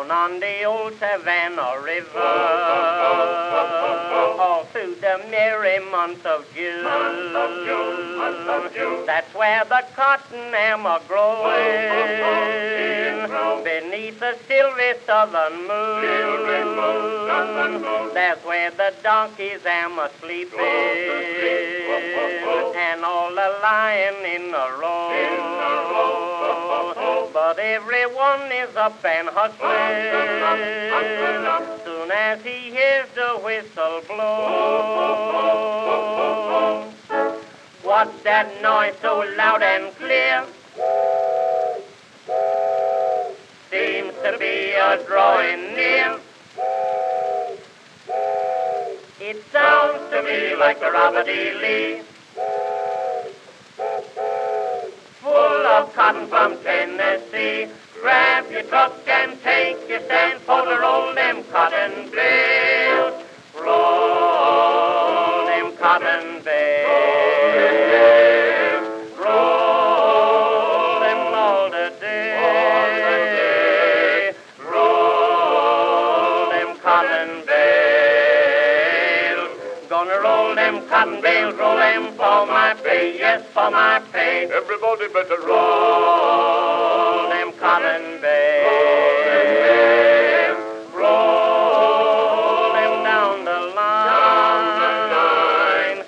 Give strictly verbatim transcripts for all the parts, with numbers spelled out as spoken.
down on the old Savannah River, all through the merry month of June. That's where the cotton am a growing beneath the silvery southern moon. That's where the donkeys am a sleeping and all the lying in a row. But everyone is up and hustling soon as he hears the whistle blow. What's that noise so loud and clear? Seems to be a drawing near. It sounds to me like the Robert-E. Lee, full of cotton from Tennessee. Grab your truck and take your stand for to roll them cotton bales. Roll them cotton bales. Roll them all the day. Roll them cotton bales. Gonna roll them cotton bales, roll them for my pay, yes, for my pay. Everybody better roll. Roll them cotton bales. Roll them down the line.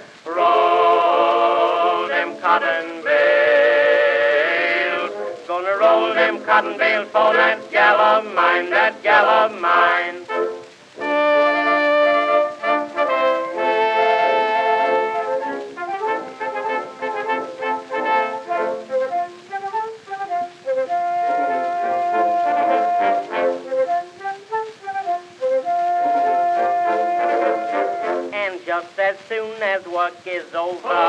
Roll them cotton bales. Gonna roll them cotton bales for that gal of mine, that gal of mine. Just as soon as work is over,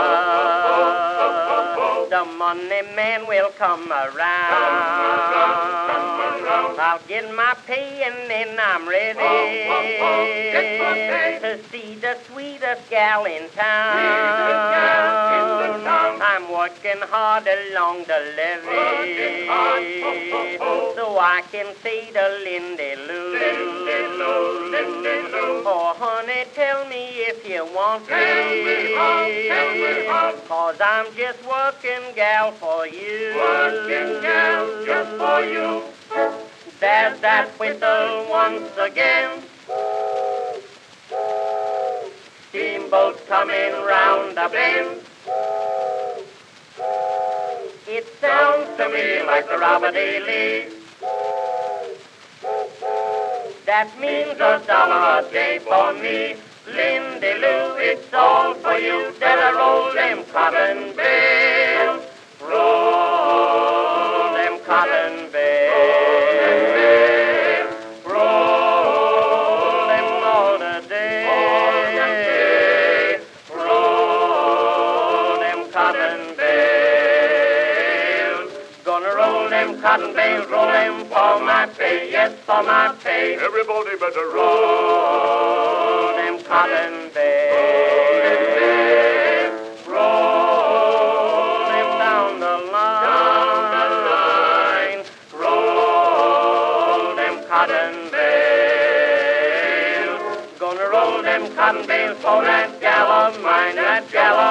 the money man will come around. I'll get my pay and then I'm ready to see the sweetest gal in town. I'm working hard along the levee so I can see the Lindy Lou. Oh, honey, tell me if you want me, cause I'm just working gal for you. Working gal just for you. There's that whistle once again. Steamboat coming round the bend. It sounds to me like the Robert-E. Lee. That means a dollar a day for me. Lindy Lou, it's all for you. That I roll them cotton bales. Roll them cotton bales. Roll them all the day. Roll them cotton bales. Gonna roll them cotton bales, roll them for my pay, yes, for my pay. Everybody better roll. Roll them cotton bales. Roll them down the line. Roll them cotton bales. Gonna roll them cotton bales for that gal of mine, that gal of